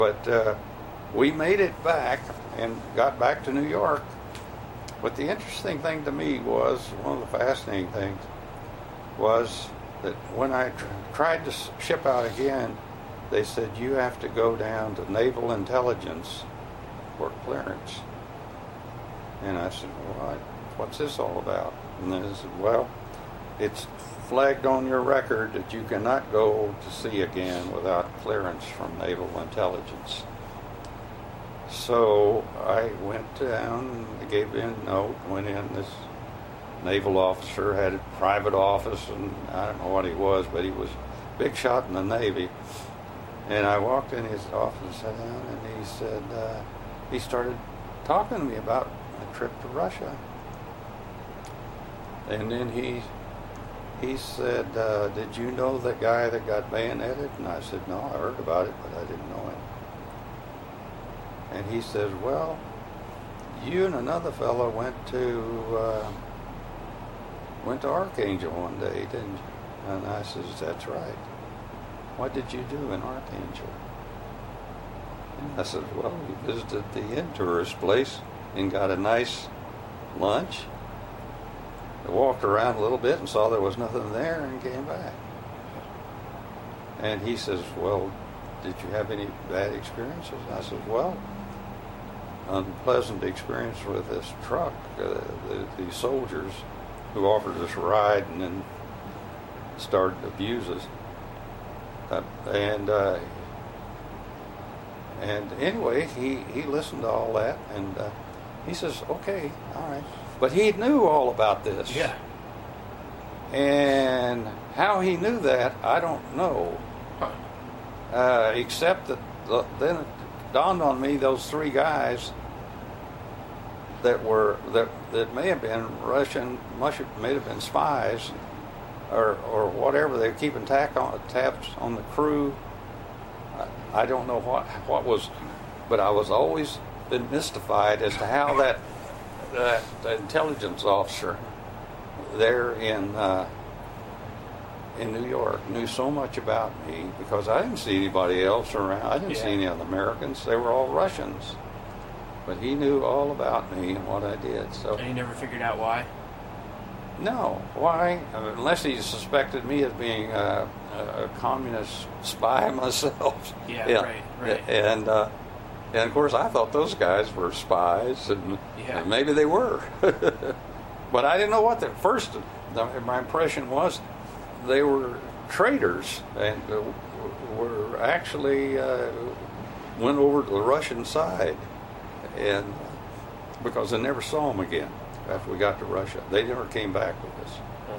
But we made it back and got back to New York. But the interesting thing to me was, one of the fascinating things, was that when I tried to ship out again, they said, you have to go down to Naval Intelligence for clearance. And I said, well, what's this all about? And they said, well, it's flagged on your record that you cannot go to sea again without clearance from Naval Intelligence. So I went down, gave in a note, went in. This naval officer had a private office, and I don't know what he was, but he was a big shot in the Navy. And I walked in his office and sat down, and he said, he started talking to me about a trip to Russia. And then he said, did you know the guy that got bayoneted? And I said, no, I heard about it, but I didn't know him. And he says, well, you and another fellow went to Archangel one day, didn't you? And I says, that's right. What did you do in Archangel? And I said, well, we visited the in-tourist place and got a nice lunch. I walked around a little bit and saw there was nothing there and came back. And he says, well, did you have any bad experiences? And I said, well, unpleasant experience with this truck. The soldiers who offered us a ride and then started to abuse us. And anyway, he listened to all that, and he says, okay, all right. But he knew all about this. Yeah. And how he knew that, I don't know. Except that then it dawned on me, those three guys that may have been Russian, may have been spies, or whatever. They were keeping tabs on the crew. I don't know what was, but I was always been mystified as to how that intelligence officer there in New York knew so much about me, because I didn't see anybody else around. I didn't see any other Americans. They were all Russians. But he knew all about me and what I did. So. And he never figured out why? No. Why? Unless he suspected me of being a communist spy myself. Yeah. Right. And of course I thought those guys were spies, and maybe they were. But I didn't know what at first. My impression was they were traitors and were actually went over to the Russian side. And because I never saw them again after we got to Russia. They never came back with us.